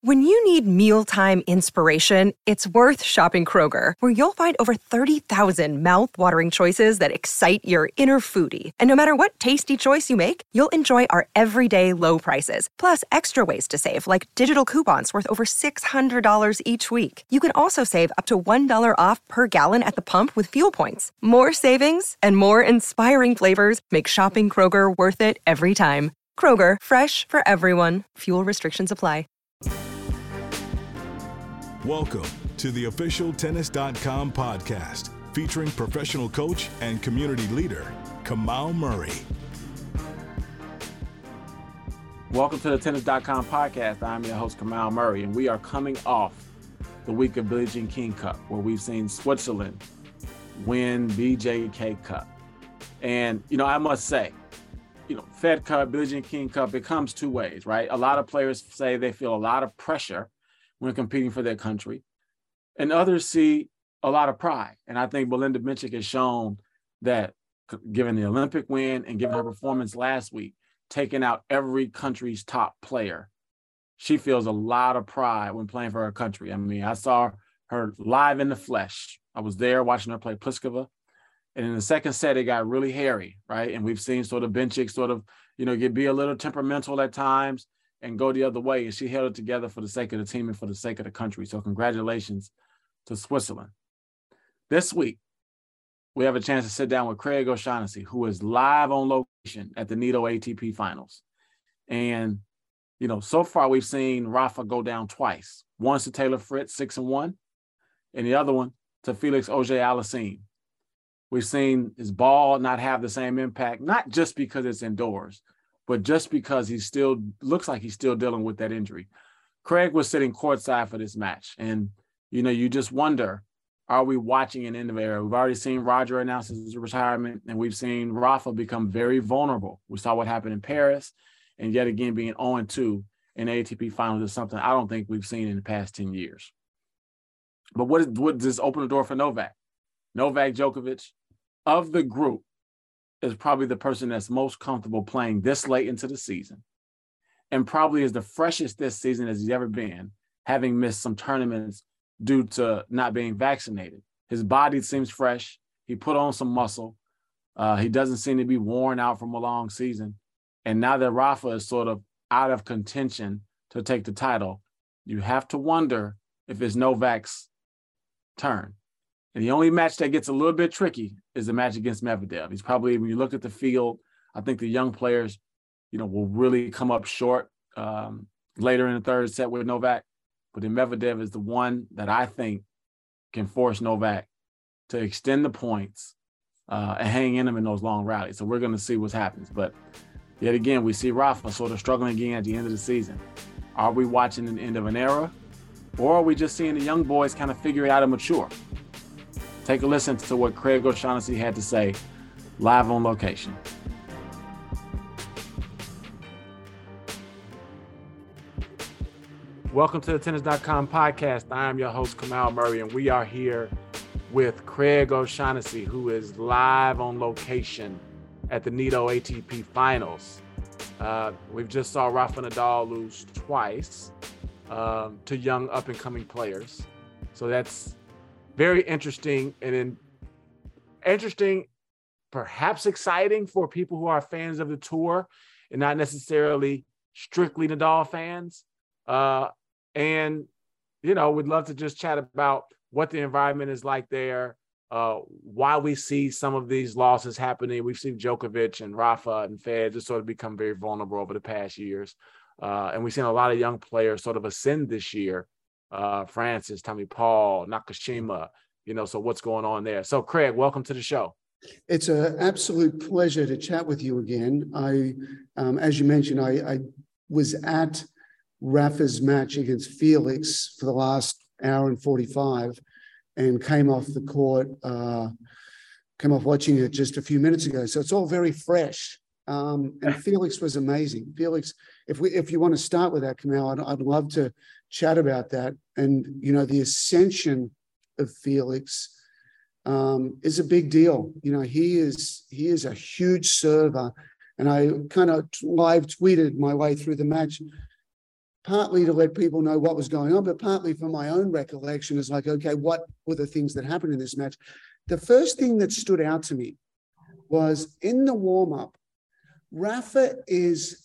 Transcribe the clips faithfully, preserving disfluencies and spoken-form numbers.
When you need mealtime inspiration, it's worth shopping Kroger, where you'll find over thirty thousand mouth-watering choices that excite your inner foodie. And no matter what tasty choice you make, you'll enjoy our everyday low prices, plus extra ways to save, like digital coupons worth over six hundred dollars each week. You can also save up to one dollar off per gallon at the pump with fuel points. More savings and more inspiring flavors make shopping Kroger worth it every time. Kroger, fresh for everyone. Fuel restrictions apply. Welcome to the official Tennis dot com podcast, featuring professional coach and community leader, Kamau Murray. Welcome to the Tennis dot com podcast. I'm your host, Kamau Murray, and we are coming off the week of Billie Jean King Cup, where we've seen Switzerland win B J K Cup. And, you know, I must say, you know, Fed Cup, Billie Jean King Cup, it comes two ways, right? A lot of players say they feel a lot of pressure when competing for their country, and others see a lot of pride. And I think Belinda Bencic has shown that, given the Olympic win and given her performance last week, taking out every country's top player, she feels a lot of pride when playing for her country. I mean, I saw her live in the flesh. I was there watching her play Pliskova. And in the second set, it got really hairy, right? And we've seen sort of Bencic sort of, you know, get be a little temperamental at times and go the other way. And she held it together for the sake of the team and for the sake of the country. So congratulations to Switzerland. This week, we have a chance to sit down with Craig O'Shaughnessy, who is live on location at the Nitto A T P Finals. And, you know, so far we've seen Rafa go down twice. Once to Taylor Fritz, six and one, and the other one to Felix Auger-Aliassime. We've seen his ball not have the same impact, not just because it's indoors, but just because he still looks like he's still dealing with that injury. Craig was sitting courtside for this match. And, you know, you just wonder, are we watching an end of era? We've already seen Roger announce his retirement, and we've seen Rafa become very vulnerable. We saw what happened in Paris, and yet again, being oh and two in A T P Finals is something I don't think we've seen in the past ten years. But what, is, what does this open the door for Novak? Novak Djokovic, of the group, is probably the person that's most comfortable playing this late into the season, and probably is the freshest this season as he's ever been, having missed some tournaments due to not being vaccinated. His body seems fresh. He put on some muscle. Uh, he doesn't seem to be worn out from a long season. And now that Rafa is sort of out of contention to take the title, you have to wonder if it's Novak's turn. And the only match that gets a little bit tricky is the match against Medvedev. He's probably, when you look at the field, I think the young players, you know, will really come up short um, later in the third set with Novak. But then Medvedev is the one that I think can force Novak to extend the points uh, and hang in them in those long rallies. So we're going to see what happens. But yet again, we see Rafa sort of struggling again at the end of the season. Are we watching the end of an era, or are we just seeing the young boys kind of figure it out and mature? Take a listen to what Craig O'Shaughnessy had to say live on location. Welcome to the Tennis dot com podcast. I am your host, Kamau Murray, and we are here with Craig O'Shaughnessy, who is live on location at the Nitto A T P Finals. Uh, we've just saw Rafa Nadal lose twice um, to young up-and-coming players. So that's very interesting, and then interesting, perhaps exciting for people who are fans of the tour and not necessarily strictly Nadal fans. Uh, and, you know, we'd love to just chat about what the environment is like there, uh, why we see some of these losses happening. We've seen Djokovic and Rafa and Fed just sort of become very vulnerable over the past years. Uh, and we've seen a lot of young players sort of ascend this year. Uh, Francis, Tommy Paul, Nakashima, you know, so what's going on there? So Craig, welcome to the show. It's an absolute pleasure to chat with you again. I, um, as you mentioned, I, I was at Rafa's match against Felix for the last hour and forty-five and came off the court, uh, came off watching it just a few minutes ago. So it's all very fresh. Um, and Felix was amazing. Felix, if we, if you want to start with that, Kamau, I'd, I'd love to chat about that. And, you know, the ascension of Felix um, is a big deal. You know, he is, he is a huge server. And I kind of live tweeted my way through the match. partly to let people know what was going on, but partly for my own recollection is like, okay, what were the things that happened in this match? The first thing that stood out to me was in the warm-up, Rafa is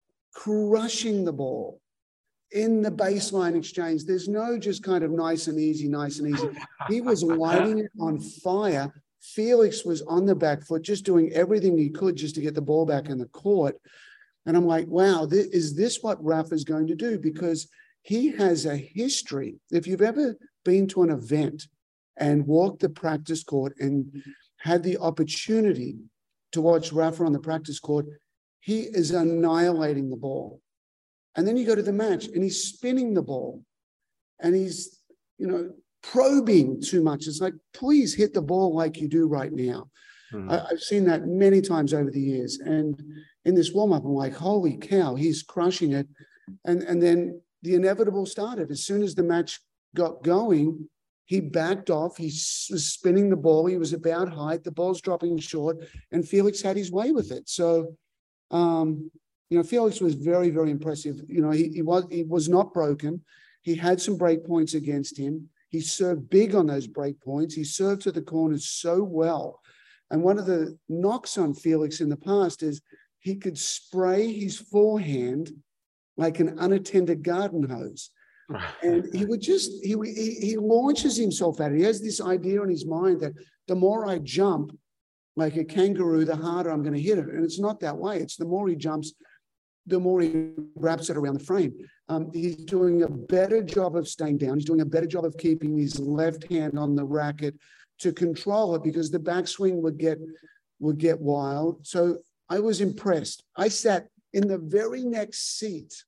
crushing the ball in the baseline exchange. There's no just kind of nice and easy, nice and easy. He was lighting it on fire. Felix was on the back foot, just doing everything he could just to get the ball back in the court. And I'm like, wow, th- is this what Rafa is going to do? Because he has a history. If you've ever been to an event and walked the practice court and had the opportunity to watch Rafa on the practice court, he is annihilating the ball. And then you go to the match and he's spinning the ball and he's, you know, probing too much. It's like, please hit the ball like you do right now. Mm-hmm. I, I've seen that many times over the years. And in this warm-up, I'm like, holy cow, he's crushing it. And, and then the inevitable started. As soon as the match got going, he backed off. He was spinning the ball. He was about height. The ball's dropping short. And Felix had his way with it. So, um, you know, Felix was very, very impressive. You know, he, he was he was not broken. He had some break points against him. He served big on those break points. He served to the corners so well. And one of the knocks on Felix in the past is he could spray his forehand like an unattended garden hose. And he would just, he, he he launches himself at it. He has this idea in his mind that the more I jump like a kangaroo, the harder I'm going to hit it. And it's not that way. It's the more he jumps, the more he wraps it around the frame. Um, he's doing a better job of staying down. He's doing a better job of keeping his left hand on the racket to control it because the backswing would get, would get wild. So I was impressed. I sat in the very next seat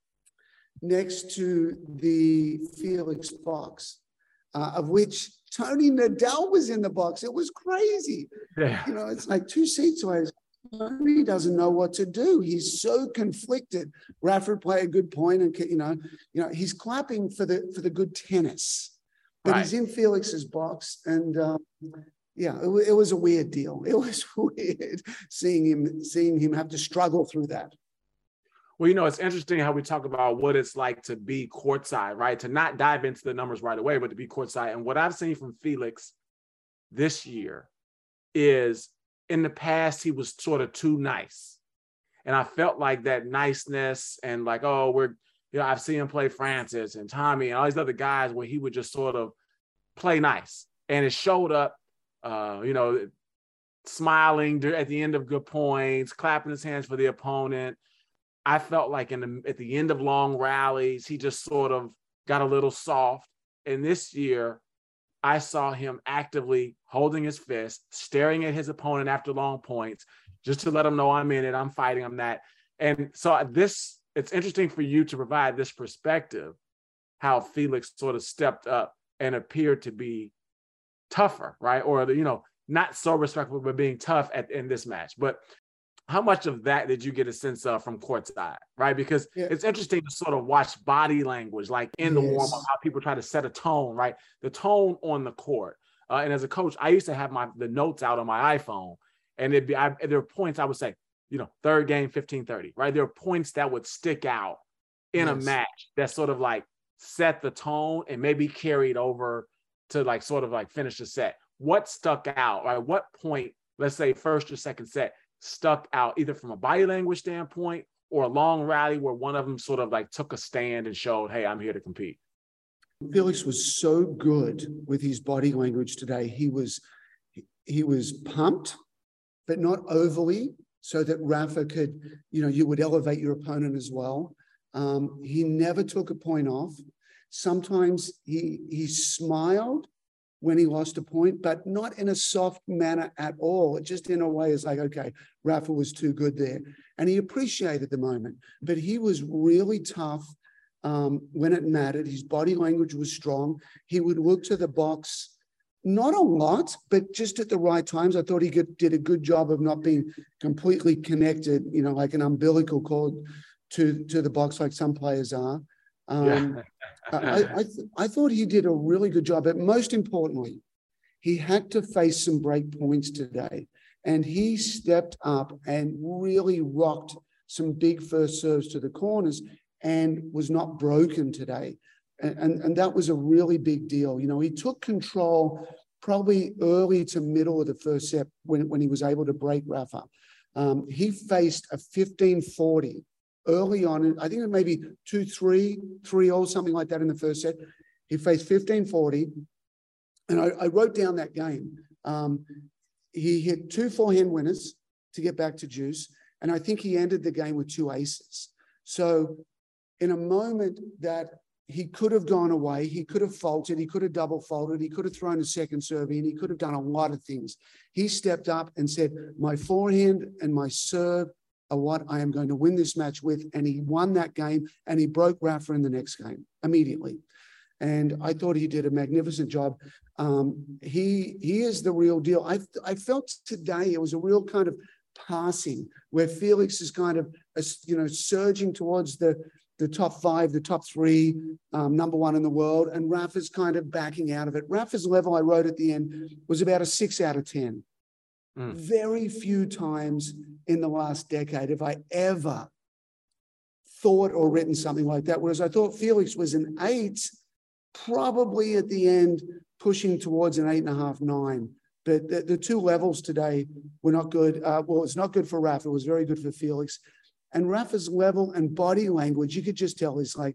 next to the Felix box, uh, of which Tony Nadal was in the box. It was crazy. Yeah. You know, it's like two seats away. Tony doesn't know what to do. He's so conflicted. Rafa played a good point, and you know, you know, he's clapping for the for the good tennis, but right. He's in Felix's box, and um, yeah, it, it was a weird deal. It was weird seeing him seeing him have to struggle through that. Well, you know, it's interesting how we talk about what it's like to be courtside, right? To not dive into the numbers right away, but to be courtside. And what I've seen from Felix this year is in the past, he was sort of too nice. And I felt like that niceness and like, oh, we're, you know, I've seen him play Francis and Tommy and all these other guys where he would just sort of play nice. And it showed up, uh, you know, smiling at the end of good points, clapping his hands for the opponent. I felt like in the, at the end of long rallies, he just sort of got a little soft. And this year, I saw him actively holding his fist, staring at his opponent after long points, just to let him know I'm in it, I'm fighting, I'm that. And so this, it's interesting for you to provide this perspective, how Felix sort of stepped up and appeared to be tougher, right? Or, you know, not so respectful, but being tough at in this match. But how much of that did you get a sense of from courtside, right? Because yeah. It's interesting to sort of watch body language, like in the yes. warm-up, how people try to set a tone, right? The tone on the court. Uh, and as a coach, I used to have my the notes out on my iPhone, and it'd be I, there were points I would say, you know, third game, fifteen thirty, right? There are points that would stick out in yes. a match that sort of like set the tone and maybe carried over to like sort of like finish the set. What stuck out, right? What point, let's say first or second set, stuck out either from a body language standpoint or a long rally where one of them sort of like took a stand and showed, hey, I'm here to compete? Felix was so good with his body language today. He was, he was pumped, but not overly, so that Rafa could, you know, you would elevate your opponent as well. Um, he never took a point off. Sometimes he, he smiled when he lost a point, but not in a soft manner at all. It just in a way is like, okay, Rafa was too good there. And he appreciated the moment, but he was really tough um, when it mattered. His body language was strong. He would look to the box, not a lot, but just at the right times. I thought he could, did a good job of not being completely connected, you know, like an umbilical cord to, to the box like some players are. Um, yeah. I, I, th- I thought he did a really good job, but most importantly, he had to face some break points today, and he stepped up and really rocked some big first serves to the corners, and was not broken today. And, and, and that was a really big deal. You know, he took control probably early to middle of the first set when, when he was able to break Rafa. Um, he faced a fifteen forty early on. I think it may be two three, three oh, something like that in the first set. He faced fifteen forty. And I, I wrote down that game. Um, he hit two forehand winners to get back to juice. And I think he ended the game with two aces. So in a moment that he could have gone away, he could have faulted, he could have double faulted, he could have thrown a second serve in, he could have done a lot of things. He stepped up and said, my forehand and my serve are what I am going to win this match with. And he won that game, and he broke Rafa in the next game immediately. And I thought he did a magnificent job. Um, he he is the real deal. I, I felt today it was a real kind of passing where Felix is kind of, you know, surging towards the, the top five, the top three, um, number one in the world, and Rafa's kind of backing out of it. Rafa's level, I wrote at the end, was about a six out of ten. Mm. Very few times in the last decade have I ever thought or written something like that, whereas I thought Felix was an eight, probably at the end pushing towards an eight and a half, nine. But the, the two levels today were not good. Uh, well, it's not good for Rafa. It was very good for Felix. And Rafa's level and body language, you could just tell is like,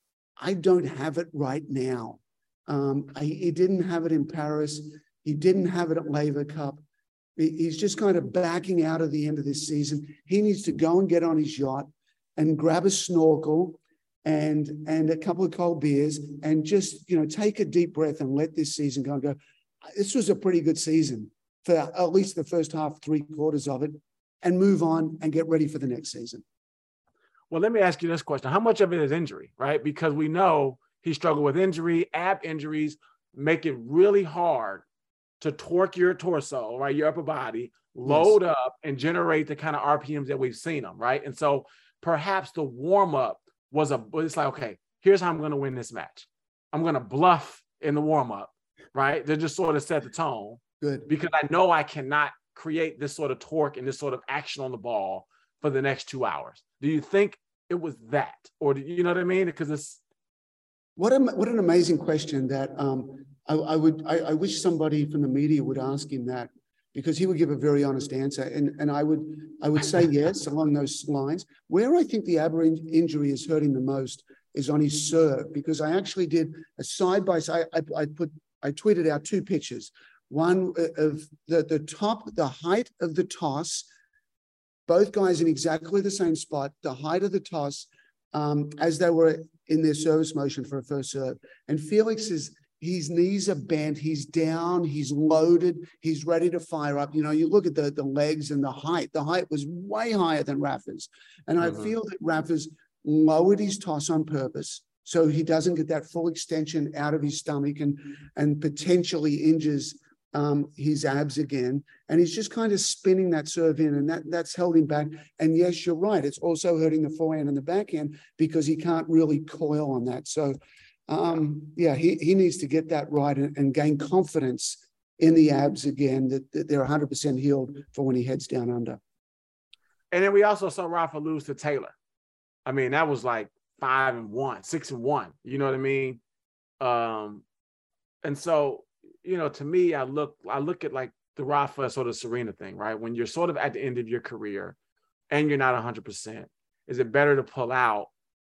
I don't have it right now. Um, I, he didn't have it in Paris. He didn't have it at Laver Cup. He, he's just kind of backing out of the end of this season. He needs to go and get on his yacht and grab a snorkel and, and a couple of cold beers and just, you know, take a deep breath and let this season go and go, this was a pretty good season for at least the first half, three quarters of it, and move on and get ready for the next season. Well, let me ask you this question. How much of it is injury, right? Because we know he struggled with injury, ab injuries, make it really hard to torque your torso, right? Your upper body, load yes. up and generate the kind of R P Ms that we've seen them, right? And so perhaps the warm-up was a, it's like, okay, here's how I'm going to win this match. I'm going to bluff in the warm-up, right? They just sort of set the tone. Good. Because I know I cannot create this sort of torque and this sort of action on the ball for the next two hours. Do you think it was that? Or do you know what I mean? Because it's... What, a, what an amazing question that um, I, I would, I, I wish somebody from the media would ask him that, because he would give a very honest answer. And, and I would, I would say yes, along those lines. Where I think the ab injury is hurting the most is on his serve, because I actually did a side-by-side, I, I, I put, I tweeted out two pictures. One of the, the top, the height of the toss, both guys in exactly the same spot, the height of the toss, um, as they were in their service motion for a first serve. And Felix is, his knees are bent, he's down, he's loaded, he's ready to fire up. You know, you look at the, the legs and the height, the height was way higher than Rafa's. And mm-hmm. I feel that Rafa's lowered his toss on purpose, so he doesn't get that full extension out of his stomach and, and potentially injures um, his abs again. And he's just kind of spinning that serve in, and that, that's held him back. And yes, you're right, it's also hurting the forehand and the backhand because he can't really coil on that. So, um, yeah, he, he needs to get that right and, and gain confidence in the abs again, that, that they're one hundred percent healed for when he heads down under. And then we also saw Rafa lose to Taylor. I mean, that was like five and one, six and one, you know what I mean? Um, and so, you know, to me, I look, I look at like the Rafa sort of Serena thing, right? When you're sort of at the end of your career and you're not one hundred percent, is it better to pull out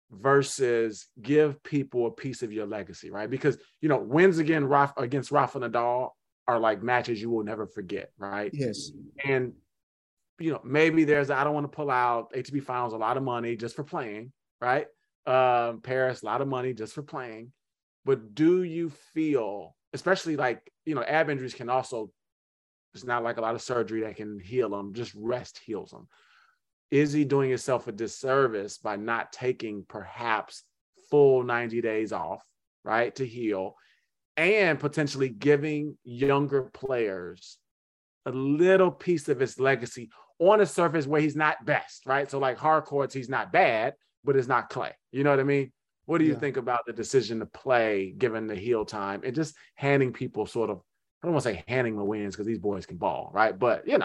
versus give people a piece of your legacy, right? Because, you know, wins again Rafa, against Rafa Nadal are like matches you will never forget, right? Yes. And, you know, maybe there's, I don't want to pull out A T P finals, a lot of money just for playing, right? Um, Paris, a lot of money just for playing. But do you feel, especially like, you know, ab injuries can also, it's not like a lot of surgery that can heal them, just rest heals them. Is he doing himself a disservice by not taking perhaps full ninety days off, right, to heal, and potentially giving younger players a little piece of his legacy on a surface where he's not best, right? So like hard courts, he's not bad, but it's not clay. You know what I mean? What do you yeah. think about the decision to play given the heel time and just handing people sort of, I don't want to say handing the wins because these boys can ball, right? But, you know,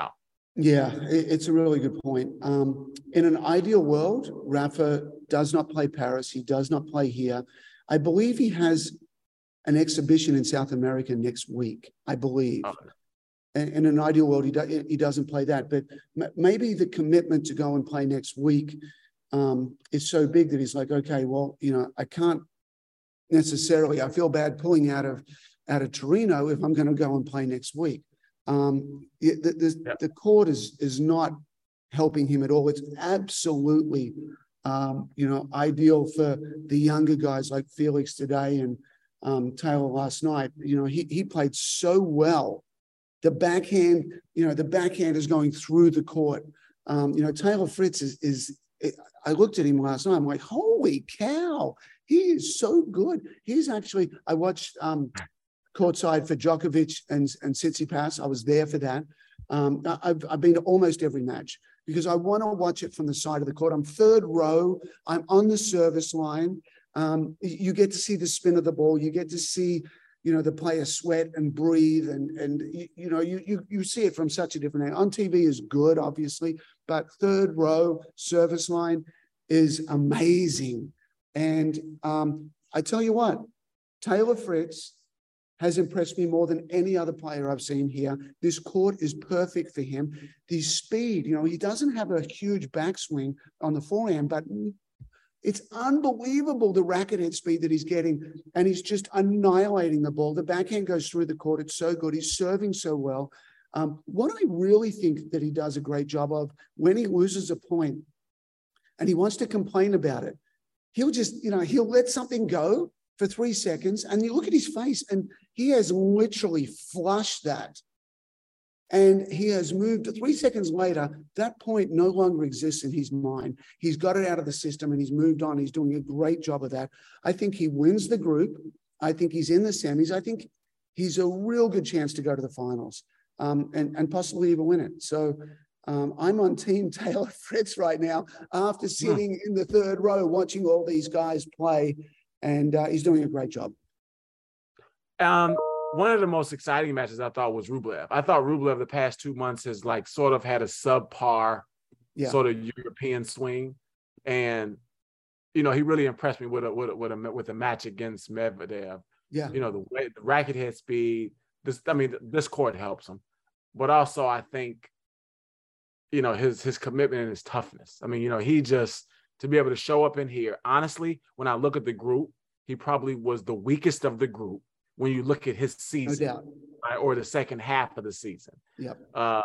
Yeah, it's a really good point. Um, in an ideal world, Rafa does not play Paris. He does not play here. I believe he has an exhibition in South America next week, I believe. Okay. In an ideal world, he, do, he doesn't play that. But maybe the commitment to go and play next week um, is so big that he's like, okay, well, you know, I can't necessarily, I feel bad pulling out of, out of Torino if I'm going to go and play next week. Um, the, the, yeah. the court is, is not helping him at all. It's absolutely, um, you know, ideal for the younger guys like Felix today and um, Taylor last night. You know, he, he played so well. The backhand, you know, the backhand is going through the court. Um, you know, Taylor Fritz is, is, I looked at him last night. I'm like, holy cow, he is so good. He's actually, I watched um, courtside for Djokovic and, and Tsitsipas. I was there for that. Um, I've, I've been to almost every match because I want to watch it from the side of the court. I'm third row. I'm on the service line. Um, you get to see the spin of the ball. You get to see, you know, the player sweat and breathe, and and you, you know, you you you see it from such a different angle. On T V is good, obviously, but third row service line is amazing. And um, I tell you what, Taylor Fritz has impressed me more than any other player I've seen here. This court is perfect for him. The speed, you know, he doesn't have a huge backswing on the forehand, but it's unbelievable the racket head speed that he's getting, and he's just annihilating the ball. The backhand goes through the court. It's so good. He's serving so well. Um, what I really think that he does a great job of when he loses a point and he wants to complain about it, he'll just, you know, he'll let something go for three seconds and you look at his face and he has literally flushed that. And he has moved three seconds later, that point no longer exists in his mind. He's got it out of the system and he's moved on. He's doing a great job of that. I think he wins the group. I think he's in the semis. I think he's a real good chance to go to the finals um, and, and possibly even win it. So um, I'm on team Taylor Fritz right now after sitting in the third row watching all these guys play, and uh, he's doing a great job. Um. One of the most exciting matches I thought was Rublev. I thought Rublev the past two months has like sort of had a subpar yeah. sort of European swing. And, you know, he really impressed me with a, with a, with a, with a match against Medvedev. Yeah. You know, the way the racket head speed, this, I mean, this court helps him. But also I think, you know, his, his commitment and his toughness. I mean, you know, he just, to be able to show up in here, honestly, when I look at the group, he probably was the weakest of the group when you look at his season, no doubt. Right, or the second half of the season. Yep. Uh,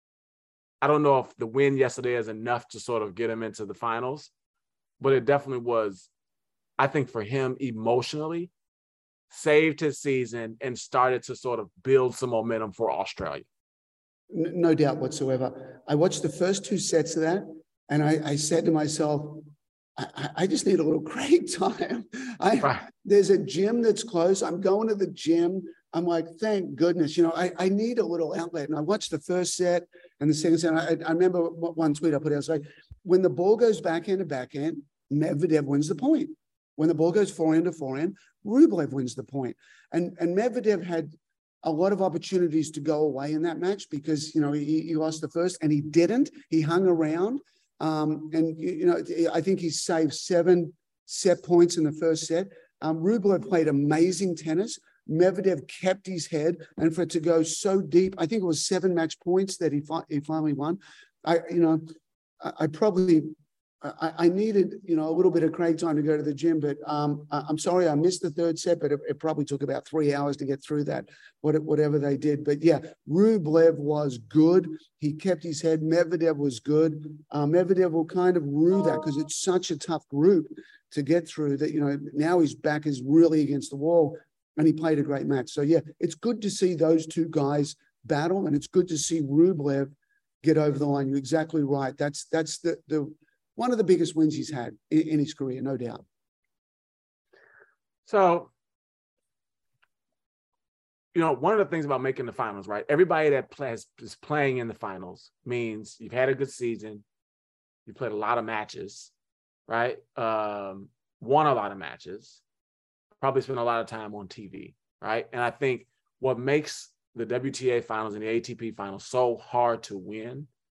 I don't know if the win yesterday is enough to sort of get him into the finals, but it definitely was, I think for him emotionally, saved his season and started to sort of build some momentum for Australia. No doubt whatsoever. I watched the first two sets of that and I, I said to myself, I, I just need a little Craig time. I, right. There's a gym that's close. I'm going to the gym. I'm like, thank goodness. You know, I, I need a little outlet. And I watched the first set and the second set. I, I remember one tweet I put out. I was like, when the ball goes backhand to backhand, Medvedev wins the point. When the ball goes forehand to forehand, Rublev wins the point. And, and Medvedev had a lot of opportunities to go away in that match because, you know, he, he lost the first and he didn't. He hung around. Um, and, you know, I think he saved seven set points in the first set. Um, Rublev played amazing tennis. Medvedev kept his head, and for it to go so deep, I think it was seven match points that he, fi- he finally won. I, you know, I, I probably, I, I needed, you know, a little bit of Craig time to go to the gym, but um, I, I'm sorry I missed the third set, but it, it probably took about three hours to get through that, whatever they did. But yeah, Rublev was good. He kept his head. Medvedev was good. Uh, Medvedev will kind of rue that because it's such a tough group to get through that, you know, now his back is really against the wall and he played a great match. So yeah, it's good to see those two guys battle, and it's good to see Rublev get over the line. You're exactly right. That's, that's the, the, one of the biggest wins he's had in, in his career, no doubt. So, you know, one of the things about making the finals, right? Everybody that plays is playing in the finals means you've had a good season, you played a lot of matches, right? Um, won a lot of matches, probably spent a lot of time on T V, right? And I think what makes the W T A finals and the A T P finals so hard to win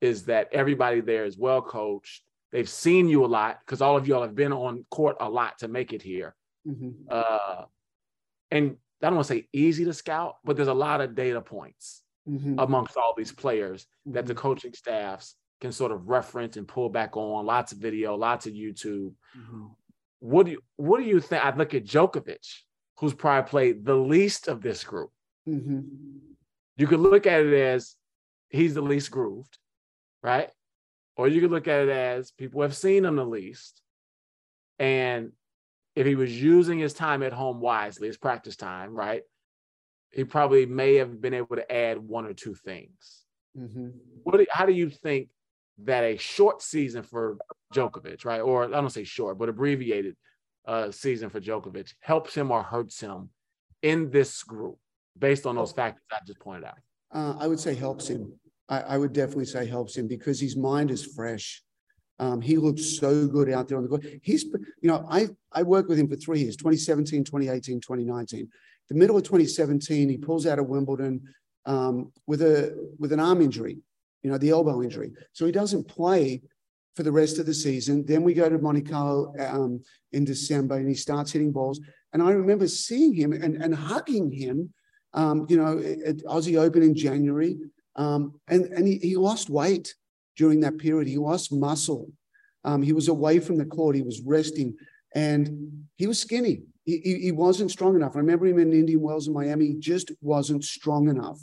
is that everybody there is well coached. They've seen you a lot because all of y'all have been on court a lot to make it here. Mm-hmm. Uh, and I don't want to say easy to scout, but there's a lot of data points mm-hmm. amongst all these players mm-hmm. that the coaching staffs can sort of reference and pull back on. Lots of video, lots of YouTube. Mm-hmm. What do you What do you think? I look at Djokovic, who's probably played the least of this group. Mm-hmm. You could look at it as he's the least grooved, right? Or you could look at it as people have seen him the least. And if he was using his time at home wisely, his practice time, right, he probably may have been able to add one or two things. Mm-hmm. What do, how do you think that a short season for Djokovic, right, or I don't say short, but abbreviated uh, season for Djokovic helps him or hurts him in this group based on those factors I just pointed out? Uh, I would say helps him. I, I would definitely say helps him because his mind is fresh. Um, he looks so good out there on the court. He's, you know, I I worked with him for three years, twenty seventeen, twenty eighteen, twenty nineteen. The middle of twenty seventeen, he pulls out of Wimbledon um, with a with an arm injury, you know, the elbow injury. So he doesn't play for the rest of the season. Then we go to Monte Carlo um, in December and he starts hitting balls. And I remember seeing him and, and hugging him, um, you know, at Aussie Open in January. Um, and and he, he lost weight during that period. He lost muscle. Um, he was away from the court. He was resting and he was skinny. He, he, he wasn't strong enough. I remember him in Indian Wells in Miami. He just wasn't strong enough.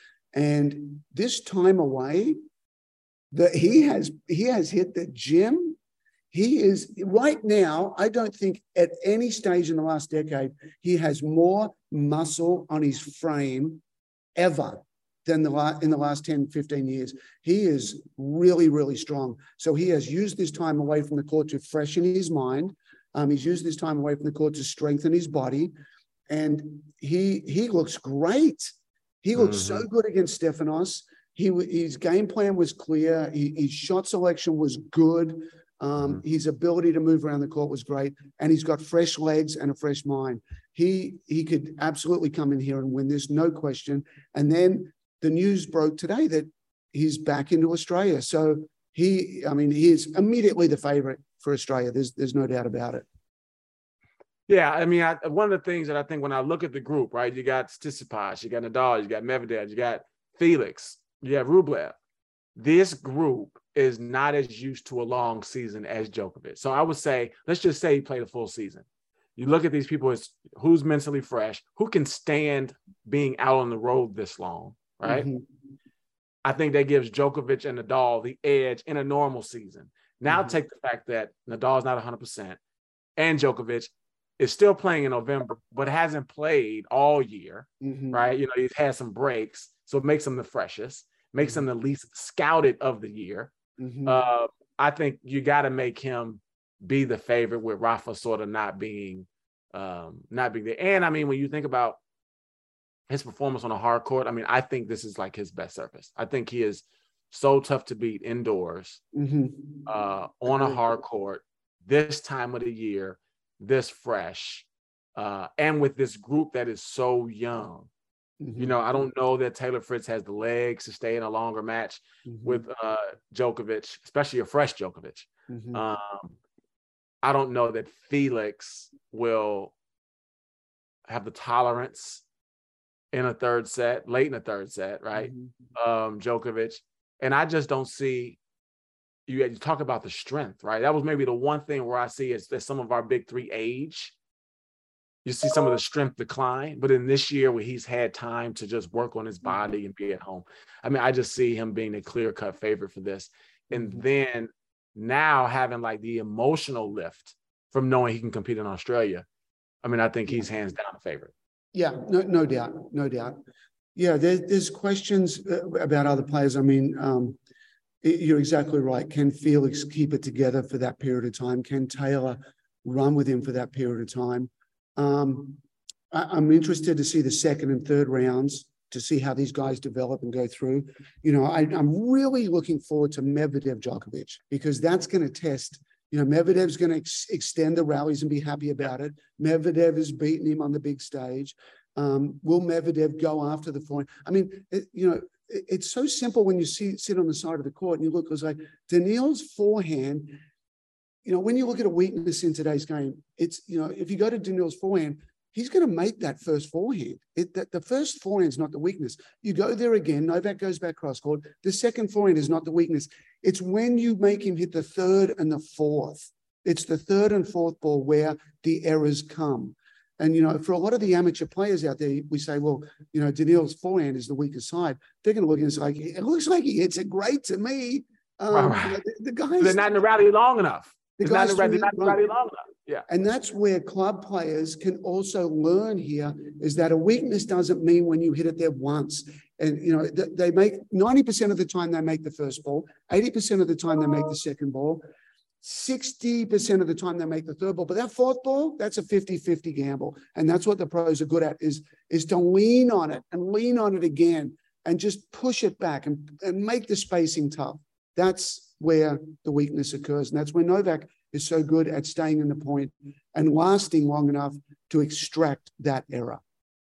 And this time away, the, he has he has hit the gym. He is right now, I don't think at any stage in the last decade, he has more muscle on his frame ever than the la- in the last ten, fifteen years. He is really, really strong. So he has used this time away from the court to freshen his mind. Um, he's used this time away from the court to strengthen his body. And he he looks great. He looked mm-hmm. so good against Stefanos. He, his game plan was clear. He, his shot selection was good. Um, mm-hmm. His ability to move around the court was great. And he's got fresh legs and a fresh mind. He, he could absolutely come in here and win this, no question. And then the news broke today that he's back into Australia. So he, I mean, he is immediately the favorite for Australia. There's, there's no doubt about it. Yeah, I mean, I, one of the things that I think when I look at the group, right, you got Tsitsipas, you got Nadal, you got Medvedev, you got Felix, you have Rublev. This group is not as used to a long season as Djokovic. So I would say, let's just say he played a full season. You look at these people as who's mentally fresh, who can stand being out on the road this long, right? Mm-hmm. I think that gives Djokovic and Nadal the edge in a normal season. Now mm-hmm. take the fact that Nadal's not one hundred percent and Djokovic is still playing in November, but hasn't played all year, mm-hmm. right? You know, he's had some breaks, so it makes him the freshest, makes mm-hmm. him the least scouted of the year. Mm-hmm. Uh, I think you got to make him be the favorite with Rafa sort of not being, um, not being there. And I mean, when you think about his performance on a hard court, I mean, I think this is like his best surface. I think he is so tough to beat indoors, mm-hmm. uh, on a hard court, this time of the year, this fresh, uh, and with this group that is so young. Mm-hmm. You know, I don't know that Taylor Fritz has the legs to stay in a longer match mm-hmm. with uh, Djokovic, especially a fresh Djokovic. Mm-hmm. Um, I don't know that Felix will have the tolerance in a third set, late in the third set, right? Mm-hmm. Um, Djokovic. And I just don't see, you, you talk about the strength, right? That was maybe the one thing where I see is that some of our big three age. You see some of the strength decline, but in this year where he's had time to just work on his body and be at home, I mean, I just see him being a clear-cut favorite for this. And then now having like the emotional lift from knowing he can compete in Australia, I mean, I think he's hands down a favorite. Yeah, no, no doubt, no doubt. Yeah, there, there's questions about other players. I mean, um, you're exactly right. Can Felix keep it together for that period of time? Can Taylor run with him for that period of time? Um, I, I'm interested to see the second and third rounds to see how these guys develop and go through. You know, I, I'm really looking forward to Medvedev Djokovic because that's going to test. You know, Medvedev's going to ex- extend the rallies and be happy about it. Medvedev has beaten him on the big stage. Um, will Medvedev go after the point? I mean, it, you know, it's so simple when you see sit on the side of the court and you look, it's like Daniil's forehand. You know, when you look at a weakness in today's game, it's, you know, if you go to Daniil's forehand, he's going to make that first forehand. It, that the first forehand is not the weakness. You go there again, Novak goes back cross court. The second forehand is not the weakness. It's when you make him hit the third and the fourth. It's the third and fourth ball where the errors come. And, you know, for a lot of the amateur players out there, we say, well, you know, Daniil's forehand is the weaker side. They're going to look and say, like, it looks like he hits it great to me. Um, right. you know, the, the guys, they're not in the rally long enough. The it's guys not in the, not in the rally long enough. Yeah. And that's where club players can also learn here, is that a weakness doesn't mean when you hit it there once. And, you know, they make ninety percent of the time they make the first ball, eighty percent of the time they make the second ball, sixty percent of the time they make the third ball. But that fourth ball, that's a fifty-fifty gamble. And that's what the pros are good at, is, is to lean on it and lean on it again and just push it back and, and make the spacing tough. That's where the weakness occurs. And that's where Novak is so good at staying in the point and lasting long enough to extract that error.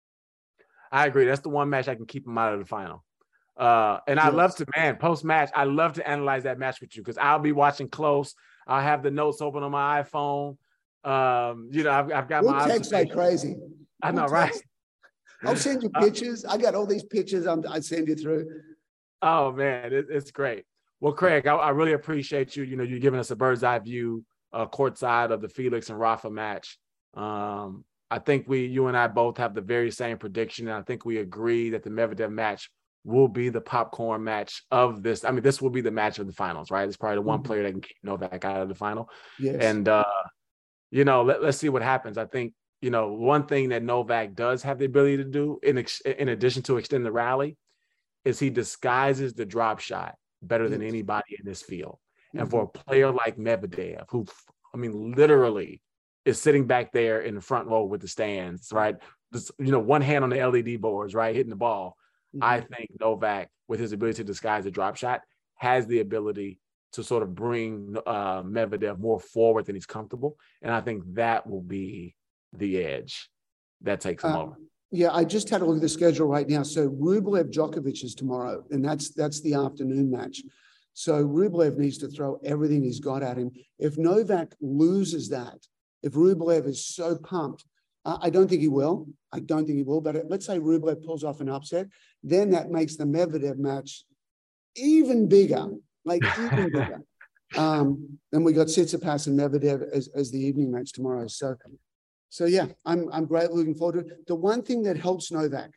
I agree. That's the one match I can keep him out of the final. Uh, and I yes. love to, man, post-match, I love to analyze that match with you because I'll be watching close. I'll have the notes open on my iPhone. Um, you know, I've, I've got we'll my text like crazy. I know, we'll right? I'll send you pictures. I got all these pictures I'm, I send you through. Oh, man, it, it's great. Well, Craig, I, I really appreciate you. You know, you're giving us a bird's eye view, uh, courtside of the Felix and Rafa match. Um, I think we, you and I both have the very same prediction. And I think we agree that the Medvedev match will be the popcorn match of this. I mean, this will be the match of the finals, right? It's probably the one mm-hmm. player that can keep Novak out of the final. Yes. And, uh, you know, let, let's see what happens. I think, you know, one thing that Novak does have the ability to do in, ex- in addition to extend the rally is he disguises the drop shot better than anybody in this field. And mm-hmm. for a player like Medvedev, who, I mean, literally is sitting back there in the front row with the stands, right? Just, you know, one hand on the L E D boards, right? Hitting the ball. Mm-hmm. I think Novak, with his ability to disguise the drop shot, has the ability to sort of bring uh, Medvedev more forward than he's comfortable. And I think that will be the edge that takes him uh, over. Yeah, I just had a look at the schedule right now. So Rublev Djokovic is tomorrow, and that's that's the afternoon match. So Rublev needs to throw everything he's got at him. If Novak loses that, if Rublev is so pumped, uh, I don't think he will. I don't think he will. But let's say Rublev pulls off an upset, then that makes the Medvedev match even bigger, like even bigger. Um, then we got Tsitsipas and Medvedev as, as the evening match tomorrow. So. So, yeah, I'm I'm great looking forward to it. The one thing that helps Novak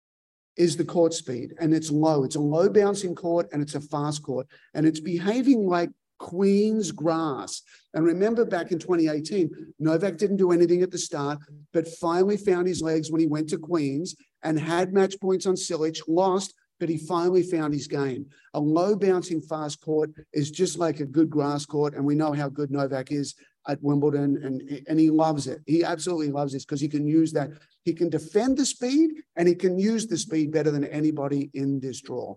is the court speed, and it's low. It's a low bouncing court, and it's a fast court, and it's behaving like Queen's grass. And remember back in twenty eighteen, Novak didn't do anything at the start, but finally found his legs when he went to Queen's and had match points on Cilic, lost, but he finally found his game. A low bouncing fast court is just like a good grass court, and we know how good Novak is at Wimbledon, and, and he loves it. He absolutely loves this because he can use that. He can defend the speed, and he can use the speed better than anybody in this draw.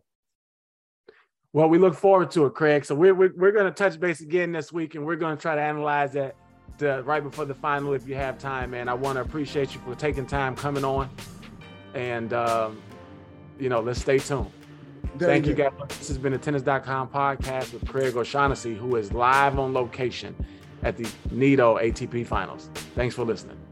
Well, we look forward to it, Craig. So we're, we're, we're going to touch base again this week, and we're going to try to analyze that to, right before the final if you have time, man. I want to appreciate you for taking time coming on. And, um, you know, let's stay tuned. Very Thank good. you, guys. This has been a tennis dot com podcast with Craig O'Shaughnessy, who is live on location at the Nido A T P Finals. Thanks for listening.